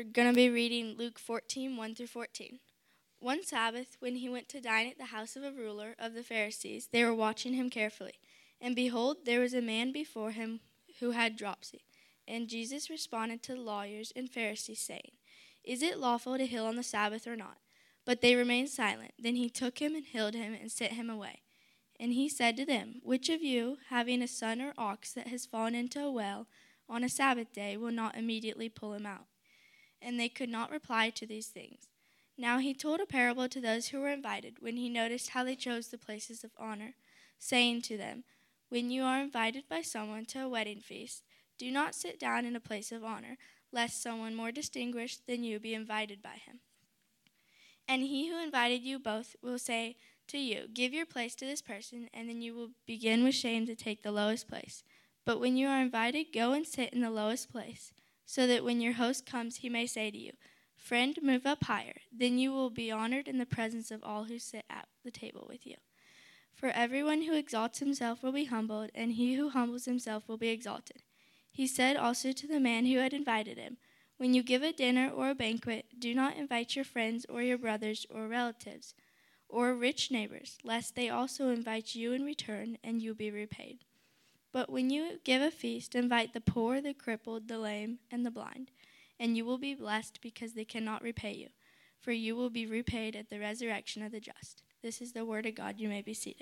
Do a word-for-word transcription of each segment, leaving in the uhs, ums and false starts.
going to be reading Luke fourteen, one through fourteen. One Sabbath, when he went to dine at the house of a ruler of the Pharisees, they were watching him carefully. And behold, there was a man before him who had dropsy. And Jesus responded to the lawyers and Pharisees, saying, Is it lawful to heal on the Sabbath or not? But they remained silent. Then he took him and healed him and sent him away. And he said to them, Which of you, having a son or ox that has fallen into a well on a Sabbath day, will not immediately pull him out? And they could not reply to these things. Now he told a parable to those who were invited, when he noticed how they chose the places of honor, saying to them, When you are invited by someone to a wedding feast, do not sit down in a place of honor, lest someone more distinguished than you be invited by him. And he who invited you both will say to you, Give your place to this person, and then you will begin with shame to take the lowest place. But when you are invited, go and sit in the lowest place, so that when your host comes, he may say to you, Friend, move up higher. Then you will be honored in the presence of all who sit at the table with you. For everyone who exalts himself will be humbled, and he who humbles himself will be exalted. He said also to the man who had invited him, When you give a dinner or a banquet, do not invite your friends or your brothers or relatives or rich neighbors, lest they also invite you in return, and you be repaid. But when you give a feast, invite the poor, the crippled, the lame, and the blind, and you will be blessed because they cannot repay you, for you will be repaid at the resurrection of the just. This is the word of God. You may be seated.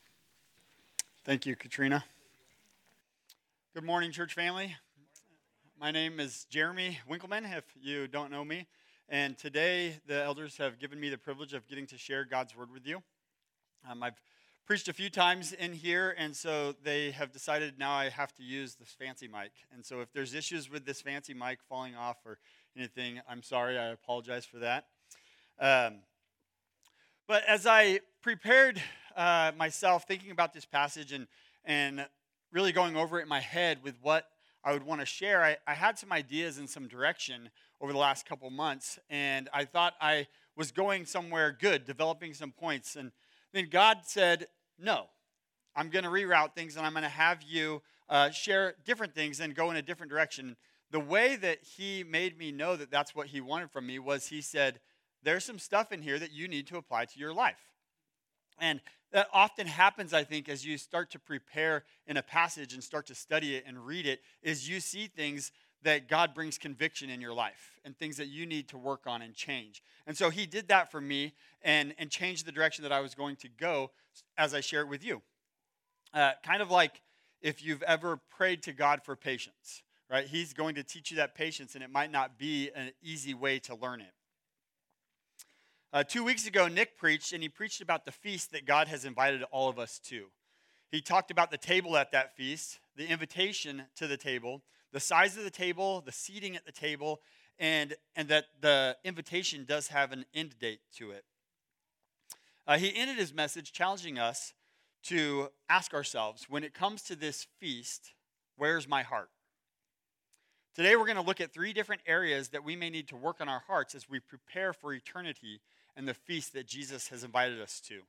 Thank you, Katrina. Good morning, church family. My name is Jeremy Winkleman, if you don't know me. And today, the elders have given me the privilege of getting to share God's word with you. Um, I've preached a few times in here, and so they have decided now I have to use this fancy mic. And so if there's issues with this fancy mic falling off or anything, I'm sorry. I apologize for that. Um, but as I prepared uh, myself thinking about this passage and, and really going over it in my head with what I would want to share, I, I had some ideas and some direction over the last couple months, and I thought I was going somewhere good, developing some points. And then God said, no, I'm going to reroute things, and I'm going to have you uh, share different things and go in a different direction. The way that he made me know that that's what he wanted from me was he said, there's some stuff in here that you need to apply to your life. And that often happens, I think, as you start to prepare in a passage and start to study it and read it, is you see things that God brings conviction in your life and things that you need to work on and change. And so he did that for me and, and changed the direction that I was going to go as I share it with you. Uh, kind of like if you've ever prayed to God for patience, right? He's going to teach you that patience, and it might not be an easy way to learn it. Uh, two weeks ago, Nick preached, and he preached about the feast that God has invited all of us to. He talked about the table at that feast, the invitation to the table, the size of the table, the seating at the table, and, and that the invitation does have an end date to it. Uh, he ended his message challenging us to ask ourselves, when it comes to this feast, where's my heart? Today we're going to look at three different areas that we may need to work on our hearts as we prepare for eternity and the feast that Jesus has invited us to.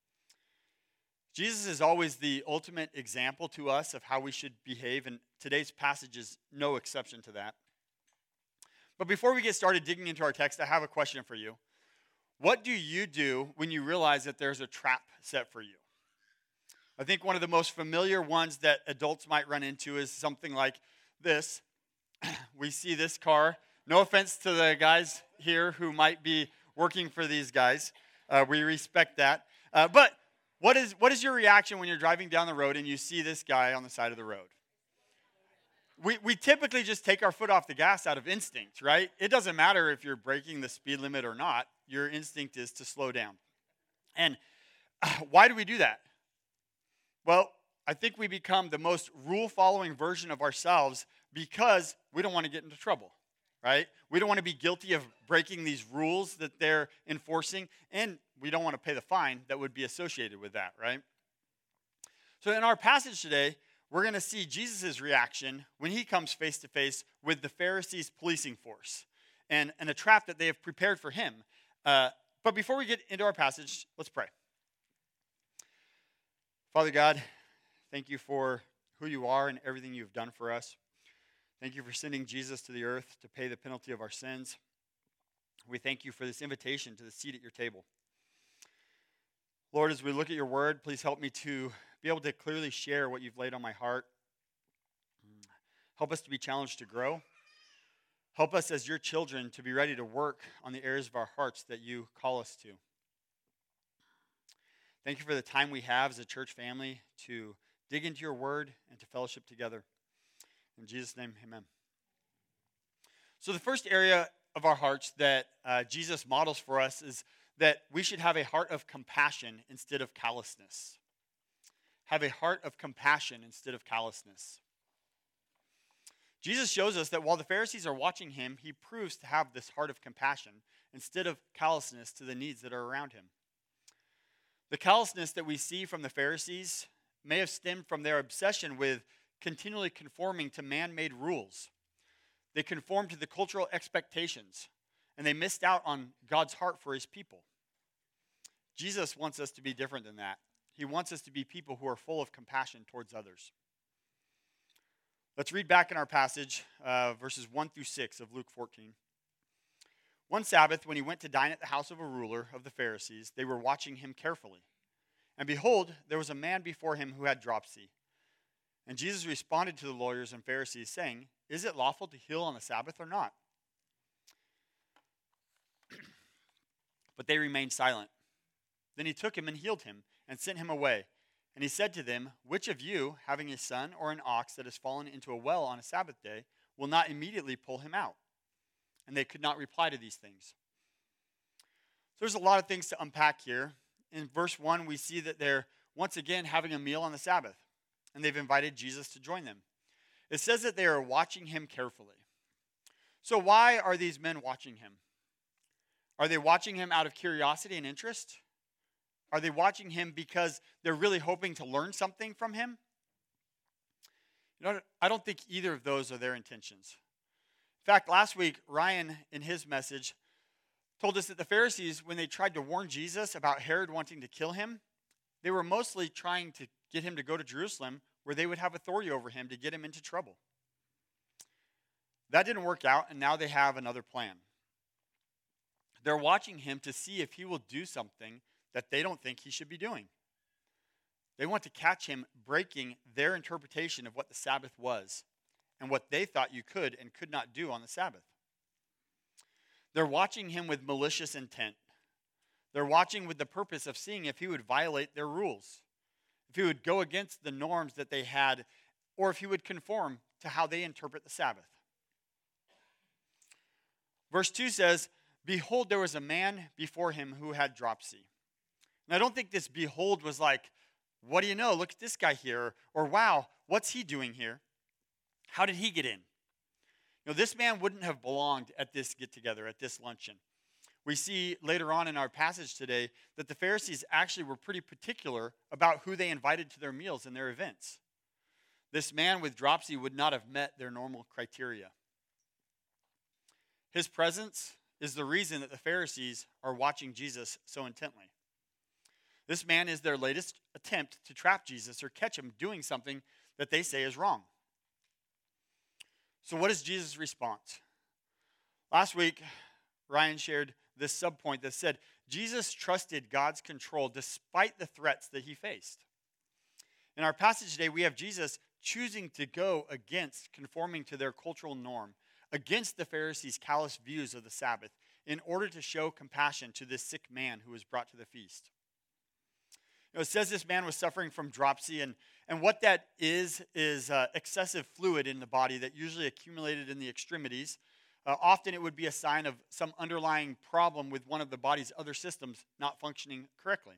Jesus is always the ultimate example to us of how we should behave, and today's passage is no exception to that. But before we get started digging into our text, I have a question for you. What do you do when you realize that there's a trap set for you? I think one of the most familiar ones that adults might run into is something like this. We see this car. No offense to the guys here who might be working for these guys. Uh, we respect that. Uh, but what is what is your reaction when you're driving down the road and you see this guy on the side of the road? We we typically just take our foot off the gas out of instinct, right? It doesn't matter if you're breaking the speed limit or not. Your instinct is to slow down. And uh, why do we do that? Well, I think we become the most rule-following version of ourselves because we don't want to get into trouble, right? We don't want to be guilty of breaking these rules that they're enforcing, and we don't want to pay the fine that would be associated with that, right? So in our passage today, we're going to see Jesus' reaction when he comes face-to-face with the Pharisees' policing force and, and a trap that they have prepared for him. Uh, but before we get into our passage, let's pray. Father God, thank you for who you are and everything you've done for us. Thank you for sending Jesus to the earth to pay the penalty of our sins. We thank you for this invitation to the seat at your table. Lord, as we look at your word, please help me to be able to clearly share what you've laid on my heart. Help us to be challenged to grow. Help us as your children to be ready to work on the areas of our hearts that you call us to. Thank you for the time we have as a church family to dig into your word and to fellowship together. In Jesus' name, amen. So the first area of our hearts that uh, Jesus models for us is that we should have a heart of compassion instead of callousness. Have a heart of compassion instead of callousness. Jesus shows us that while the Pharisees are watching him, he proves to have this heart of compassion instead of callousness to the needs that are around him. The callousness that we see from the Pharisees may have stemmed from their obsession with continually conforming to man-made rules. They conformed to the cultural expectations, and they missed out on God's heart for his people. Jesus wants us to be different than that. He wants us to be people who are full of compassion towards others. Let's read back in our passage, uh, verses one through six of Luke fourteen. One Sabbath, when he went to dine at the house of a ruler of the Pharisees, they were watching him carefully. And behold, there was a man before him who had dropsy. And Jesus responded to the lawyers and Pharisees, saying, "Is it lawful to heal on the Sabbath or not?" But they remained silent. Then he took him and healed him, and sent him away. And he said to them, "Which of you, having a son or an ox that has fallen into a well on a Sabbath day, will not immediately pull him out?" And they could not reply to these things. So there's a lot of things to unpack here. In verse one, we see that they're once again having a meal on the Sabbath, and they've invited Jesus to join them. It says that they are watching him carefully. So why are these men watching him? Are they watching him out of curiosity and interest? Are they watching him because they're really hoping to learn something from him? You know, I don't think either of those are their intentions. In fact, last week, Ryan, in his message, told us that the Pharisees, when they tried to warn Jesus about Herod wanting to kill him, they were mostly trying to get him to go to Jerusalem where they would have authority over him to get him into trouble. That didn't work out, and now they have another plan. They're watching him to see if he will do something that they don't think he should be doing. They want to catch him breaking their interpretation of what the Sabbath was and what they thought you could and could not do on the Sabbath. They're watching him with malicious intent. They're watching with the purpose of seeing if he would violate their rules, if he would go against the norms that they had, or if he would conform to how they interpret the Sabbath. Verse two says, "Behold, there was a man before him who had dropsy." And I don't think this behold was like, "What do you know? Look at this guy here." Or, "Wow, what's he doing here? How did he get in?" You know, this man wouldn't have belonged at this get-together, at this luncheon. We see later on in our passage today that the Pharisees actually were pretty particular about who they invited to their meals and their events. This man with dropsy would not have met their normal criteria. His presence is the reason that the Pharisees are watching Jesus so intently. This man is their latest attempt to trap Jesus or catch him doing something that they say is wrong. So what is Jesus' response? Last week, Ryan shared this subpoint that said Jesus trusted God's control despite the threats that he faced. In our passage today, we have Jesus choosing to go against conforming to their cultural norm, against the Pharisees' callous views of the Sabbath, in order to show compassion to this sick man who was brought to the feast. You know, it says this man was suffering from dropsy, and, and what that is is uh, excessive fluid in the body that usually accumulated in the extremities. Uh, often it would be a sign of some underlying problem with one of the body's other systems not functioning correctly.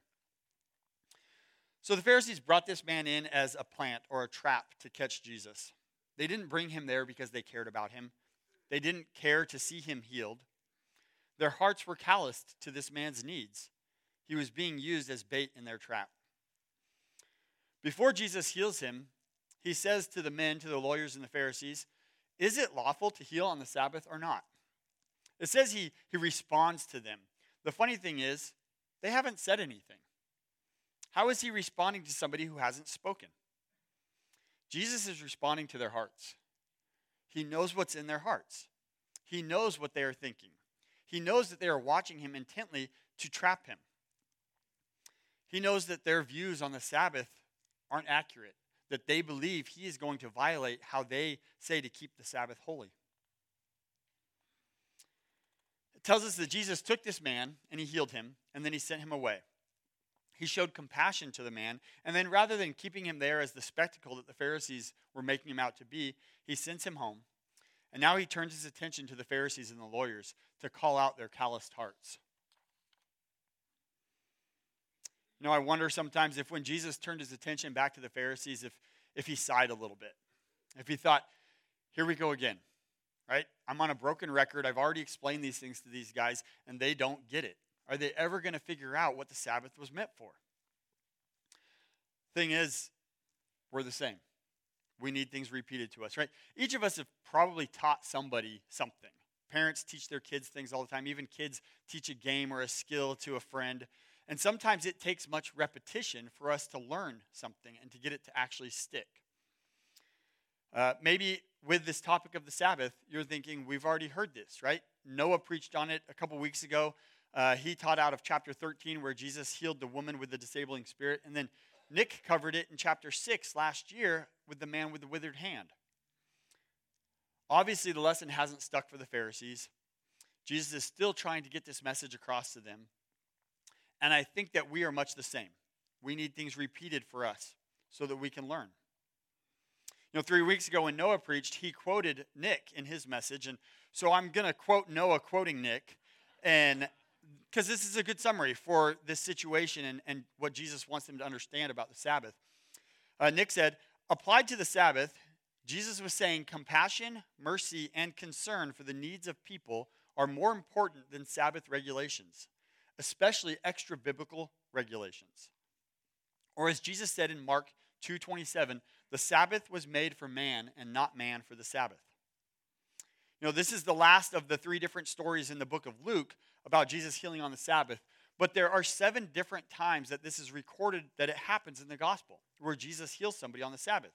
So the Pharisees brought this man in as a plant or a trap to catch Jesus. They didn't bring him there because they cared about him. They didn't care to see him healed. Their hearts were calloused to this man's needs. He was being used as bait in their trap. Before Jesus heals him, he says to the men, to the lawyers and the Pharisees, "Is it lawful to heal on the Sabbath or not?" It says he, he responds to them. The funny thing is, they haven't said anything. How is he responding to somebody who hasn't spoken? Jesus is responding to their hearts. He knows what's in their hearts. He knows what they are thinking. He knows that they are watching him intently to trap him. He knows that their views on the Sabbath aren't accurate, that they believe he is going to violate how they say to keep the Sabbath holy. It tells us that Jesus took this man and he healed him, and then he sent him away. He showed compassion to the man, and then rather than keeping him there as the spectacle that the Pharisees were making him out to be, he sends him home. And now he turns his attention to the Pharisees and the lawyers to call out their calloused hearts. You know, I wonder sometimes if when Jesus turned his attention back to the Pharisees, if, if he sighed a little bit. If he thought, here we go again, right? I'm on a broken record. I've already explained these things to these guys, and they don't get it. Are they ever going to figure out what the Sabbath was meant for? Thing is, we're the same. We need things repeated to us, right? Each of us have probably taught somebody something. Parents teach their kids things all the time. Even kids teach a game or a skill to a friend. And sometimes it takes much repetition for us to learn something and to get it to actually stick. Uh, maybe with this topic of the Sabbath, you're thinking, we've already heard this, right? Noah preached on it a couple weeks ago. Uh, he taught out of chapter thirteen where Jesus healed the woman with the disabling spirit. And then Nick covered it in chapter six last year with the man with the withered hand. Obviously, the lesson hasn't stuck for the Pharisees. Jesus is still trying to get this message across to them. And I think that we are much the same. We need things repeated for us so that we can learn. You know, three weeks ago when Noah preached, he quoted Nick in his message. And so I'm going to quote Noah quoting Nick, and because this is a good summary for this situation and, and what Jesus wants them to understand about the Sabbath. Uh, Nick said, applied to the Sabbath, Jesus was saying compassion, mercy, and concern for the needs of people are more important than Sabbath regulations, especially extra-biblical regulations. Or as Jesus said in Mark two twenty-seven, the Sabbath was made for man and not man for the Sabbath. You know, this is the last of the three different stories in the book of Luke about Jesus healing on the Sabbath. But there are seven different times that this is recorded that it happens in the gospel, where Jesus heals somebody on the Sabbath.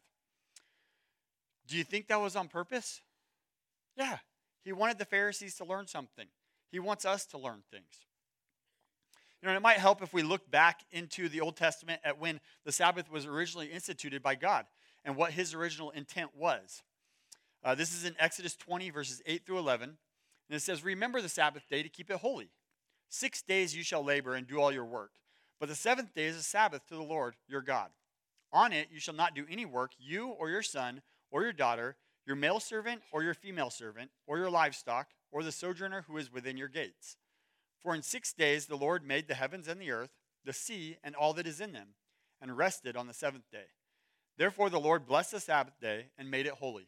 Do you think that was on purpose? Yeah. He wanted the Pharisees to learn something. He wants us to learn things. You know, it might help if we look back into the Old Testament at when the Sabbath was originally instituted by God and what his original intent was. Uh, this is in Exodus twenty, verses eight through eleven. And it says, remember the Sabbath day to keep it holy. Six days you shall labor and do all your work. But the seventh day is a Sabbath to the Lord your God. On it you shall not do any work, you or your son or your daughter, your male servant or your female servant, or your livestock, or the sojourner who is within your gates. For in six days the Lord made the heavens and the earth, the sea, and all that is in them, and rested on the seventh day. Therefore the Lord blessed the Sabbath day and made it holy.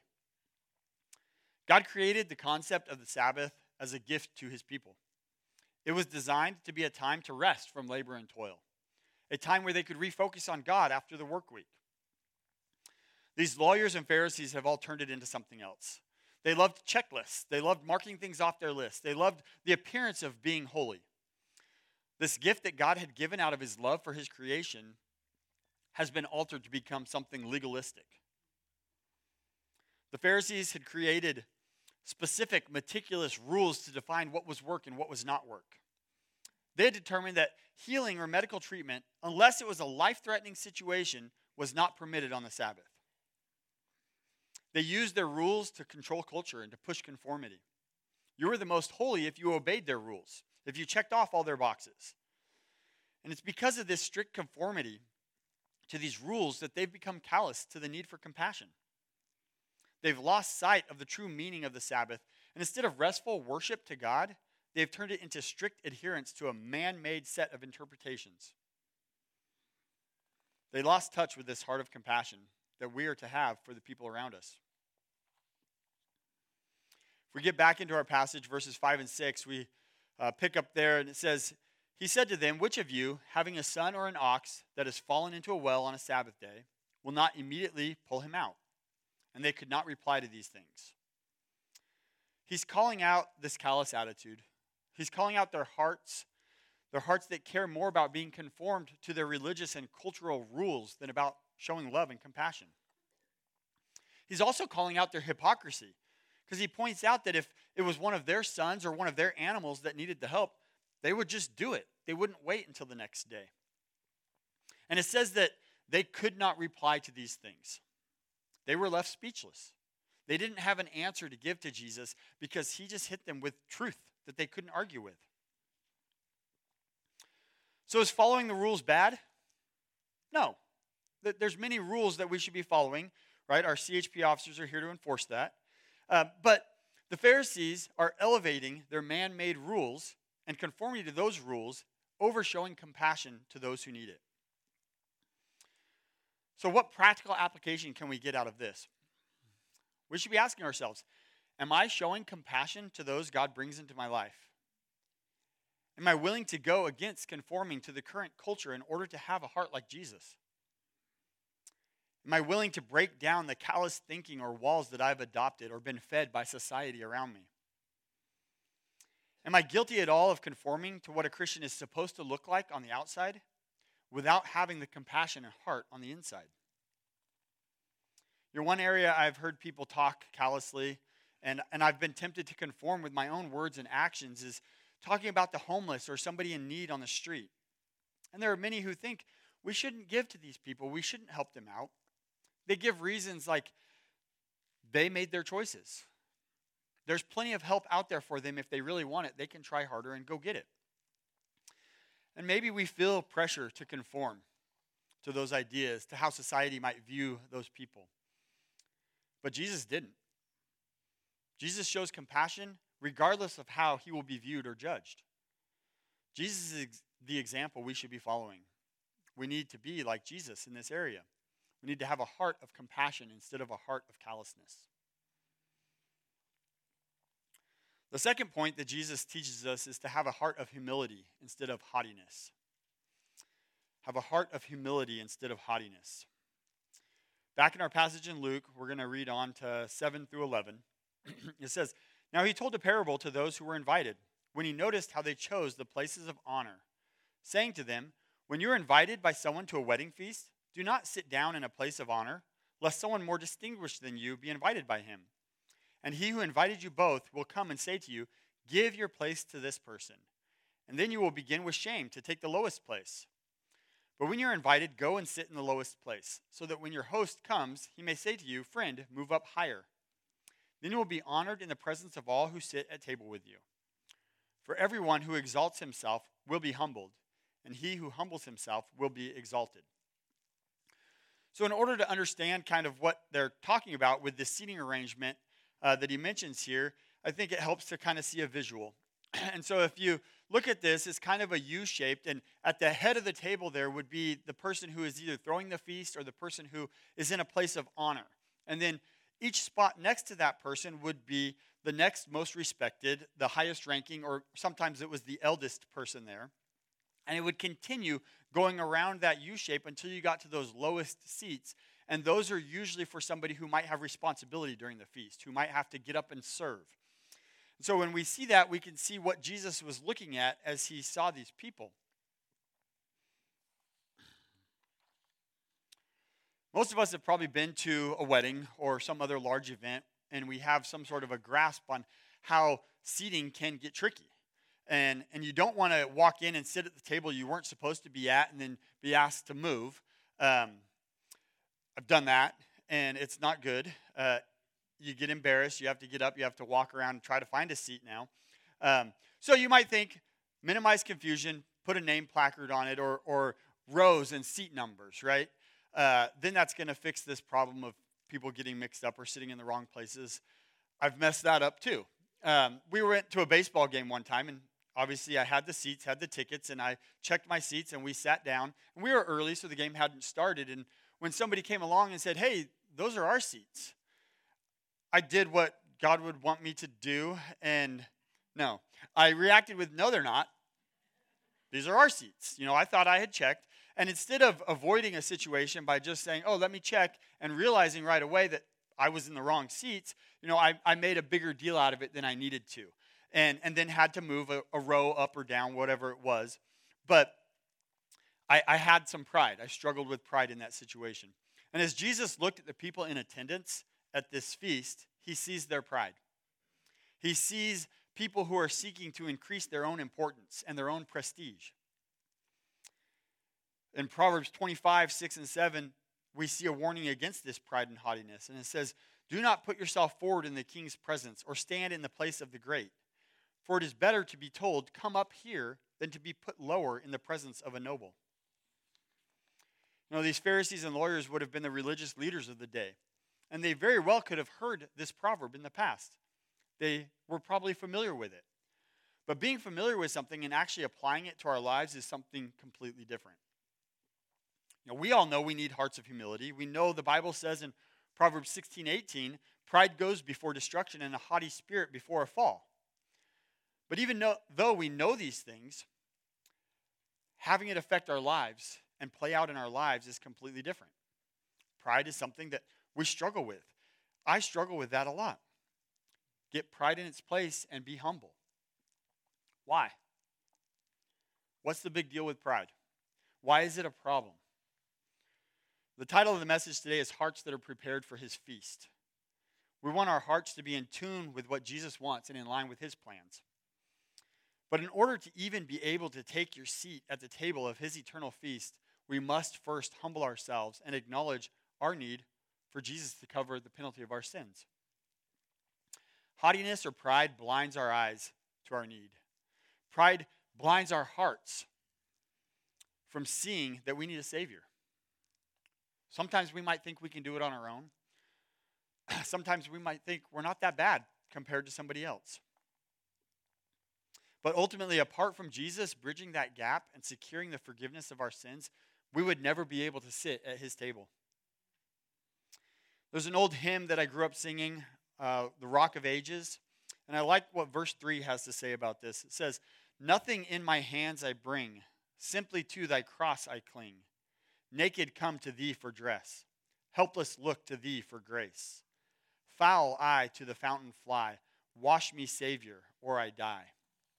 God created the concept of the Sabbath as a gift to his people. It was designed to be a time to rest from labor and toil, a time where they could refocus on God after the work week. These lawyers and Pharisees have all turned it into something else. They loved checklists. They loved marking things off their list. They loved the appearance of being holy. This gift that God had given out of his love for his creation has been altered to become something legalistic. The Pharisees had created specific, meticulous rules to define what was work and what was not work. They had determined that healing or medical treatment, unless it was a life-threatening situation, was not permitted on the Sabbath. They used their rules to control culture and to push conformity. You were the most holy if you obeyed their rules, if you checked off all their boxes. And it's because of this strict conformity to these rules that they've become callous to the need for compassion. They've lost sight of the true meaning of the Sabbath, and instead of restful worship to God, they've turned it into strict adherence to a man-made set of interpretations. They lost touch with this heart of compassion that we are to have for the people around us. If we get back into our passage, verses five and six, we uh, pick up there, and it says, he said to them, which of you, having a son or an ox that has fallen into a well on a Sabbath day, will not immediately pull him out? And they could not reply to these things. He's calling out this callous attitude. He's calling out their hearts, their hearts that care more about being conformed to their religious and cultural rules than about showing love and compassion. He's also calling out their hypocrisy, Because he points out that if it was one of their sons or one of their animals that needed the help, they would just do it. They wouldn't wait until the next day. And it says that they could not reply to these things. They were left speechless. They didn't have an answer to give to Jesus because he just hit them with truth that they couldn't argue with. So is following the rules bad? No. There's many rules that we should be following, right? Our C H P officers are here to enforce that. Uh, but the Pharisees are elevating their man-made rules and conforming to those rules over showing compassion to those who need it. So what practical application can we get out of this? We should be asking ourselves, am I showing compassion to those God brings into my life? Am I willing to go against conforming to the current culture in order to have a heart like Jesus? Am I willing to break down the callous thinking or walls that I've adopted or been fed by society around me? Am I guilty at all of conforming to what a Christian is supposed to look like on the outside without having the compassion and heart on the inside? You know, one area I've heard people talk callously, and, and I've been tempted to conform with my own words and actions, is talking about the homeless or somebody in need on the street. And there are many who think we shouldn't give to these people. We shouldn't help them out. They give reasons like they made their choices. There's plenty of help out there for them if they really want it. They can try harder and go get it. And maybe we feel pressure to conform to those ideas, to how society might view those people. But Jesus didn't. Jesus shows compassion regardless of how he will be viewed or judged. Jesus is the example we should be following. We need to be like Jesus in this area. We need to have a heart of compassion instead of a heart of callousness. The second point that Jesus teaches us is to have a heart of humility instead of haughtiness. Have a heart of humility instead of haughtiness. Back in our passage in Luke, we're going to read on to seven through eleven. It says, "Now he told a parable to those who were invited, when he noticed how they chose the places of honor, saying to them, 'When you are invited by someone to a wedding feast, do not sit down in a place of honor, lest someone more distinguished than you be invited by him. And he who invited you both will come and say to you, give your place to this person. And then you will begin with shame to take the lowest place. But when you're invited, go and sit in the lowest place, so that when your host comes, he may say to you, friend, move up higher. Then you will be honored in the presence of all who sit at table with you. For everyone who exalts himself will be humbled, and he who humbles himself will be exalted.'" So in order to understand kind of what they're talking about with this seating arrangement uh, that he mentions here, I think it helps to kind of see a visual. And so if you look at this, it's kind of a U-shaped, and at the head of the table there would be the person who is either throwing the feast or the person who is in a place of honor. And then each spot next to that person would be the next most respected, the highest ranking, or sometimes it was the eldest person there. And it would continue going around that U-shape until you got to those lowest seats. And those are usually for somebody who might have responsibility during the feast, who might have to get up and serve. And so when we see that, we can see what Jesus was looking at as he saw these people. Most of us have probably been to a wedding or some other large event, and we have some sort of a grasp on how seating can get tricky. And and you don't want to walk in and sit at the table you weren't supposed to be at and then be asked to move. Um, I've done that, and it's not good. Uh, you get embarrassed. You have to get up. You have to walk around and try to find a seat now. Um, so you might think, minimize confusion, put a name placard on it, or, or rows and seat numbers, right? Uh, then that's going to fix this problem of people getting mixed up or sitting in the wrong places. I've messed that up, too. Um, we went to a baseball game one time, and obviously, I had the seats, had the tickets, and I checked my seats, and we sat down. And we were early, so the game hadn't started. And when somebody came along and said, hey, those are our seats, I did what God would want me to do, and no. I reacted with, no, they're not. These are our seats. You know, I thought I had checked. And instead of avoiding a situation by just saying, oh, let me check, and realizing right away that I was in the wrong seats, you know, I, I made a bigger deal out of it than I needed to. And, and then had to move a, a row up or down, whatever it was. But I, I had some pride. I struggled with pride in that situation. And as Jesus looked at the people in attendance at this feast, he sees their pride. He sees people who are seeking to increase their own importance and their own prestige. In Proverbs twenty-five, six and seven, we see a warning against this pride and haughtiness. And it says, "Do not put yourself forward in the king's presence or stand in the place of the great. For it is better to be told, 'Come up here,' than to be put lower in the presence of a noble." You know, these Pharisees and lawyers would have been the religious leaders of the day. And they very well could have heard this proverb in the past. They were probably familiar with it. But being familiar with something and actually applying it to our lives is something completely different. You know, we all know we need hearts of humility. We know the Bible says in Proverbs sixteen, eighteen, "Pride goes before destruction and a haughty spirit before a fall." But even though we know these things, having it affect our lives and play out in our lives is completely different. Pride is something that we struggle with. I struggle with that a lot. Get pride in its place and be humble. Why? What's the big deal with pride? Why is it a problem? The title of the message today is Hearts That Are Prepared for His Feast. We want our hearts to be in tune with what Jesus wants and in line with his plans. But in order to even be able to take your seat at the table of his eternal feast, we must first humble ourselves and acknowledge our need for Jesus to cover the penalty of our sins. Haughtiness or pride blinds our eyes to our need. Pride blinds our hearts from seeing that we need a Savior. Sometimes we might think we can do it on our own. Sometimes we might think we're not that bad compared to somebody else. But ultimately, apart from Jesus bridging that gap and securing the forgiveness of our sins, we would never be able to sit at his table. There's an old hymn that I grew up singing, uh, The Rock of Ages, and I like what verse three has to say about this. It says, "Nothing in my hands I bring, simply to thy cross I cling. Naked come to thee for dress, helpless look to thee for grace. Foul I to the fountain fly, wash me, Savior, or I die."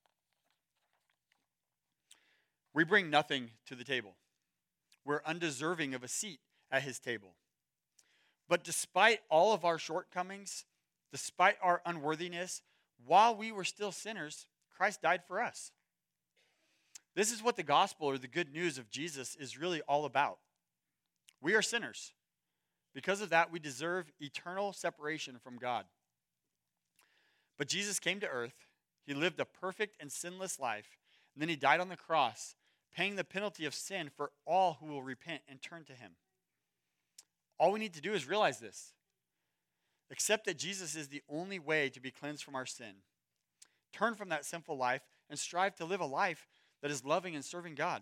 We bring nothing to the table. We're undeserving of a seat at his table. But despite all of our shortcomings, despite our unworthiness, while we were still sinners, Christ died for us. This is what the gospel or the good news of Jesus is really all about. We are sinners. Because of that, we deserve eternal separation from God. But Jesus came to earth. He lived a perfect and sinless life. And then he died on the cross, paying the penalty of sin for all who will repent and turn to him. All we need to do is realize this. Accept that Jesus is the only way to be cleansed from our sin. Turn from that sinful life and strive to live a life that is loving and serving God.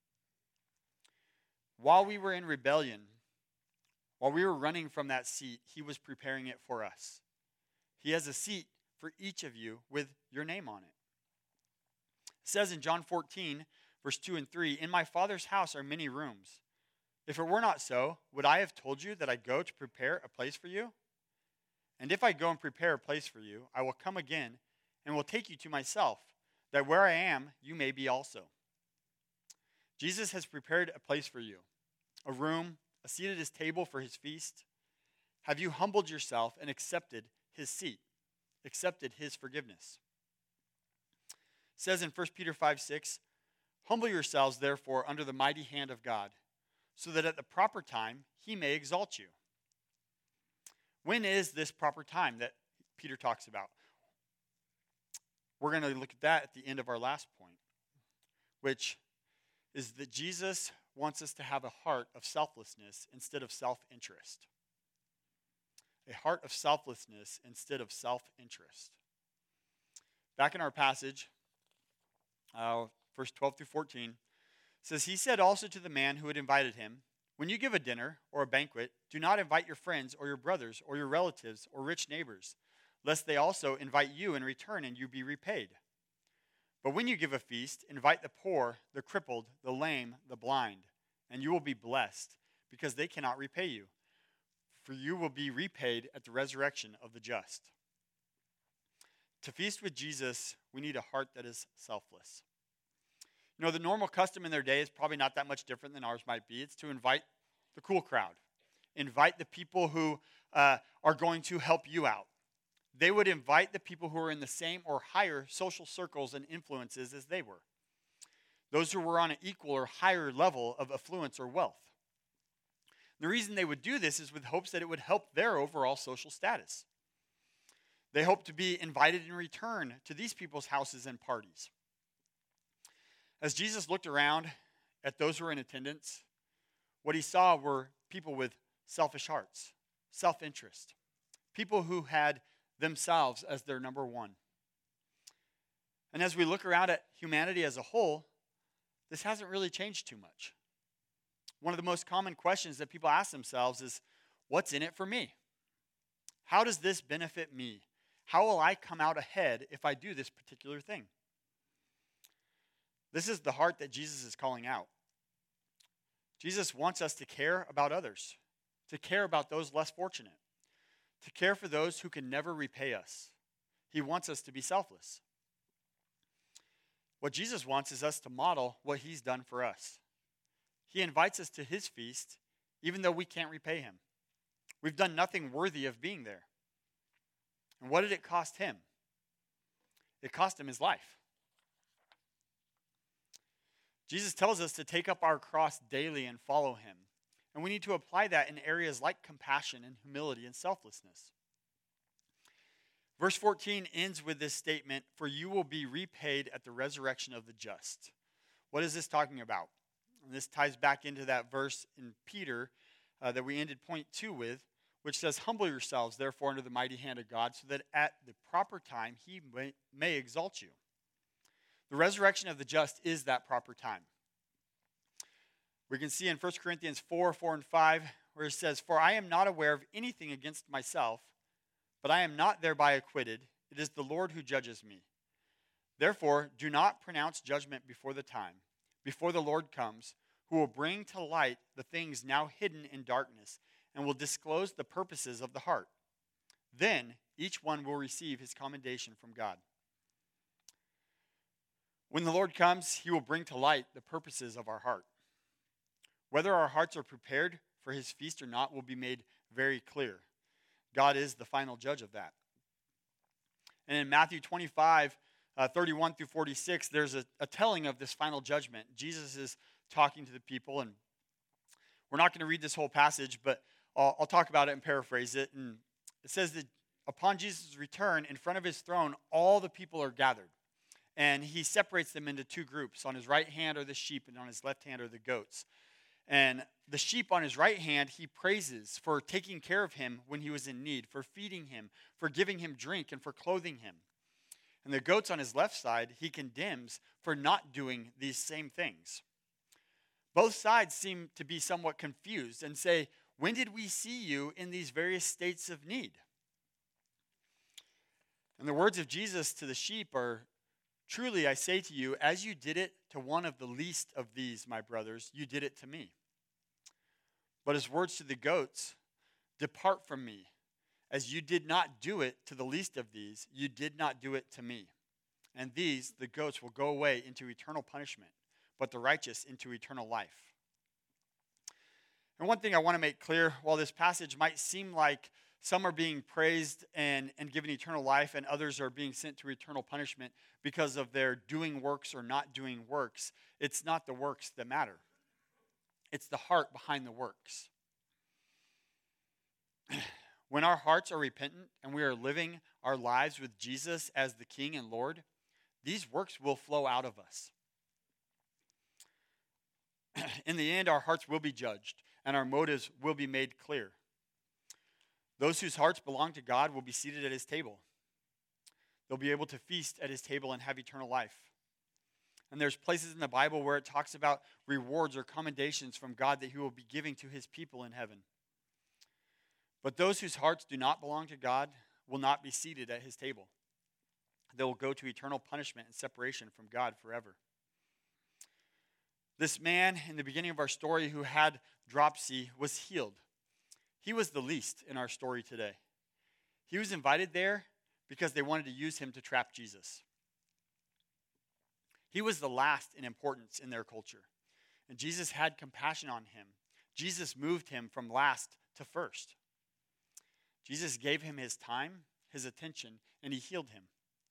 While we were in rebellion, while we were running from that seat, he was preparing it for us. He has a seat for each of you with your name on it. It says in John fourteen, verse two and three, "In my Father's house are many rooms. If it were not so, would I have told you that I go to prepare a place for you? And if I go and prepare a place for you, I will come again and will take you to myself, that where I am, you may be also." Jesus has prepared a place for you, a room, a seat at his table for his feast. Have you humbled yourself and accepted his seat, accepted his forgiveness? It says in First Peter five, six, "Humble yourselves, therefore, under the mighty hand of God, so that at the proper time he may exalt you." When is this proper time that Peter talks about? We're going to look at that at the end of our last point, which is that Jesus wants us to have a heart of selflessness instead of self-interest. A heart of selflessness instead of self-interest. Back in our passage, uh, verse twelve through fourteen, says, "He said also to the man who had invited him, 'When you give a dinner or a banquet, do not invite your friends or your brothers or your relatives or rich neighbors, lest they also invite you in return and you be repaid. But when you give a feast, invite the poor, the crippled, the lame, the blind, and you will be blessed, because they cannot repay you, for you will be repaid at the resurrection of the just.'" To feast with Jesus, we need a heart that is selfless. You know, the normal custom in their day is probably not that much different than ours might be. It's to invite the cool crowd. Invite the people who uh, are going to help you out. they would invite the people who were in the same or higher social circles and influences as they were, those who were on an equal or higher level of affluence or wealth. The reason they would do this is with hopes that it would help their overall social status. They hoped to be invited in return to these people's houses and parties. As Jesus looked around at those who were in attendance, what he saw were people with selfish hearts, self-interest, people who had themselves as their number one. And as we look around at humanity as a whole, this hasn't really changed too much. One of the most common questions that people ask themselves is, what's in it for me? How does this benefit me? How will I come out ahead if I do this particular thing? This is the heart that Jesus is calling out. Jesus wants us to care about others, to care about those less fortunate, to care for those who can never repay us. He wants us to be selfless. What Jesus wants is us to model what he's done for us. He invites us to his feast, even though we can't repay him. We've done nothing worthy of being there. And what did it cost him? It cost him his life. Jesus tells us to take up our cross daily and follow him. And we need to apply that in areas like compassion and humility and selflessness. Verse fourteen ends with this statement, "For you will be repaid at the resurrection of the just." What is this talking about? And this ties back into that verse in Peter uh, that we ended point two with, which says, "Humble yourselves, therefore, under the mighty hand of God, so that at the proper time he may, may exalt you." The resurrection of the just is that proper time. We can see in First Corinthians four, four and five, where it says, "For I am not aware of anything against myself, but I am not thereby acquitted. It is the Lord who judges me. Therefore, do not pronounce judgment before the time, before the Lord comes, who will bring to light the things now hidden in darkness, and will disclose the purposes of the heart. Then each one will receive his commendation from God." When the Lord comes, he will bring to light the purposes of our heart. Whether our hearts are prepared for his feast or not will be made very clear. God is the final judge of that. And in Matthew twenty-five, uh, thirty-one through forty-six, there's a, a telling of this final judgment. Jesus is talking to the people, and we're not going to read this whole passage, but I'll, I'll talk about it and paraphrase it. And it says that upon Jesus' return, in front of his throne, all the people are gathered. And he separates them into two groups. On his right hand are the sheep, and on his left hand are the goats. And the sheep on his right hand, he praises for taking care of him when he was in need, for feeding him, for giving him drink, and for clothing him. And the goats on his left side, he condemns for not doing these same things. Both sides seem to be somewhat confused and say, "When did we see you in these various states of need?" And the words of Jesus to the sheep are, "Truly I say to you, as you did it to one of the least of these, my brothers, you did it to me." But his words to the goats, "Depart from me. As you did not do it to the least of these, you did not do it to me. And these, the goats, will go away into eternal punishment, but the righteous into eternal life." And one thing I want to make clear, while this passage might seem like some are being praised and, and given eternal life, and others are being sent to eternal punishment because of their doing works or not doing works, it's not the works that matter. It's the heart behind the works. When our hearts are repentant and we are living our lives with Jesus as the King and Lord, these works will flow out of us. In the end, our hearts will be judged and our motives will be made clear. Those whose hearts belong to God will be seated at his table. They'll be able to feast at his table and have eternal life. And there's places in the Bible where it talks about rewards or commendations from God that he will be giving to his people in heaven. But those whose hearts do not belong to God will not be seated at his table. They will go to eternal punishment and separation from God forever. This man in the beginning of our story who had dropsy was healed. He was the least in our story today. He was invited there because they wanted to use him to trap Jesus. He was the last in importance in their culture. And Jesus had compassion on him. Jesus moved him from last to first. Jesus gave him his time, his attention, and he healed him.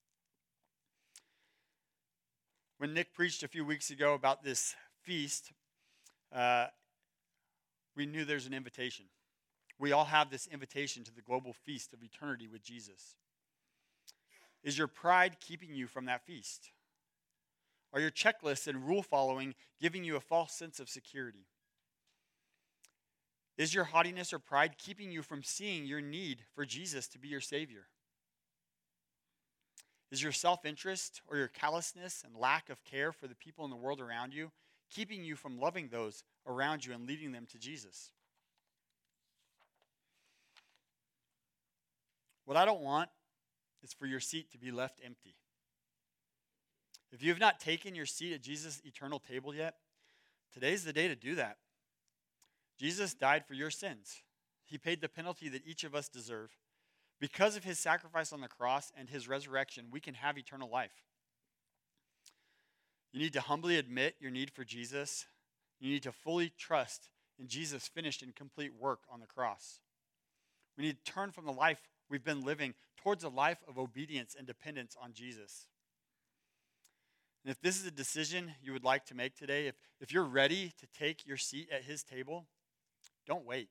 When Nick preached a few weeks ago about this feast, uh, we knew there's an invitation. We all have this invitation to the global feast of eternity with Jesus. Is your pride keeping you from that feast? Are your checklists and rule following giving you a false sense of security? Is your haughtiness or pride keeping you from seeing your need for Jesus to be your Savior? Is your self-interest or your callousness and lack of care for the people in the world around you keeping you from loving those around you and leading them to Jesus? What I don't want is for your seat to be left empty. If you have not taken your seat at Jesus' eternal table yet, today's the day to do that. Jesus died for your sins. He paid the penalty that each of us deserve. Because of his sacrifice on the cross and his resurrection, we can have eternal life. You need to humbly admit your need for Jesus. You need to fully trust in Jesus' finished and complete work on the cross. We need to turn from the life we've been living towards a life of obedience and dependence on Jesus. And if this is a decision you would like to make today, if, if you're ready to take your seat at his table, don't wait.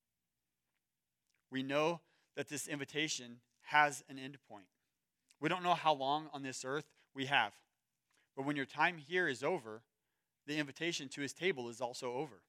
We know that this invitation has an end point. We don't know how long on this earth we have. But when your time here is over, the invitation to his table is also over.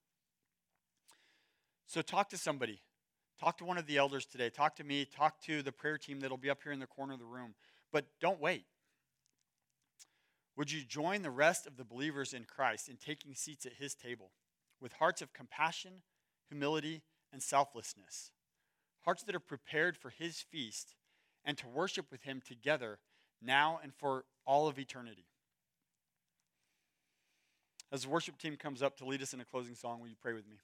So talk to somebody. Talk to one of the elders today. Talk to me. Talk to the prayer team that'll be up here in the corner of the room. But don't wait. Would you join the rest of the believers in Christ in taking seats at his table with hearts of compassion, humility, and selflessness? Hearts that are prepared for his feast and to worship with him together now and for all of eternity. As the worship team comes up to lead us in a closing song, will you pray with me?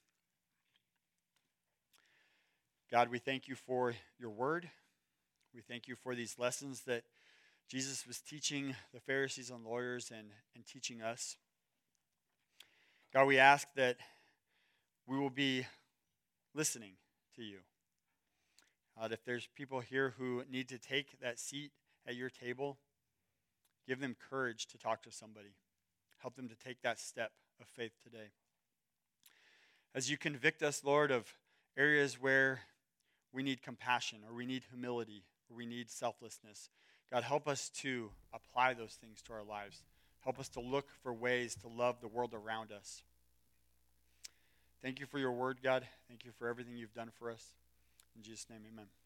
God, we thank you for your word. We thank you for these lessons that Jesus was teaching the Pharisees and lawyers and, and teaching us. God, we ask that we will be listening to you. Uh, if there's people here who need to take that seat at your table, give them courage to talk to somebody. Help them to take that step of faith today. As you convict us, Lord, of areas where we need compassion or we need humility or we need selflessness, God, help us to apply those things to our lives. Help us to look for ways to love the world around us. Thank you for your word, God. Thank you for everything you've done for us. In Jesus' name, amen.